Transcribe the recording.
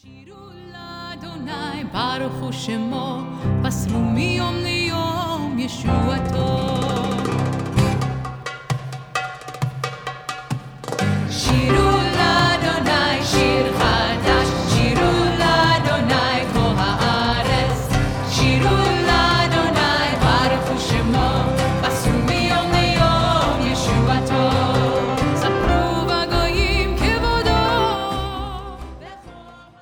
שירו לאדוני ברוך הוא שמו, בסרו מיום ליום ישועתו.